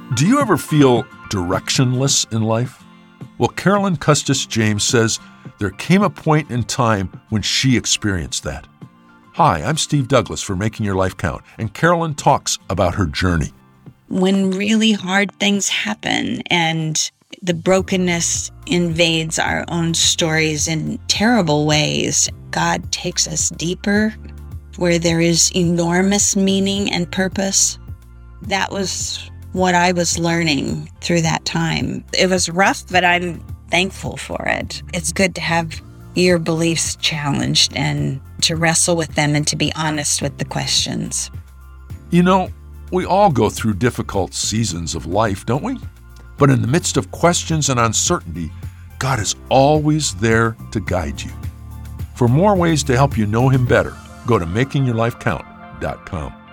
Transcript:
Do you ever feel directionless in life? Well, Carolyn Custis James says there came a point in time when she experienced that. Hi, I'm Steve Douglas for Making Your Life Count, and Carolyn talks about her journey. When really hard things happen and the brokenness invades our own stories in terrible ways, God takes us deeper where there is enormous meaning and purpose. That was what I was learning through that time. It was rough, but I'm thankful for it. It's good to have your beliefs challenged and to wrestle with them and to be honest with the questions. You know, we all go through difficult seasons of life, don't we? But in the midst of questions and uncertainty, God is always there to guide you. For more ways to help you know Him better, go to makingyourlifecount.com.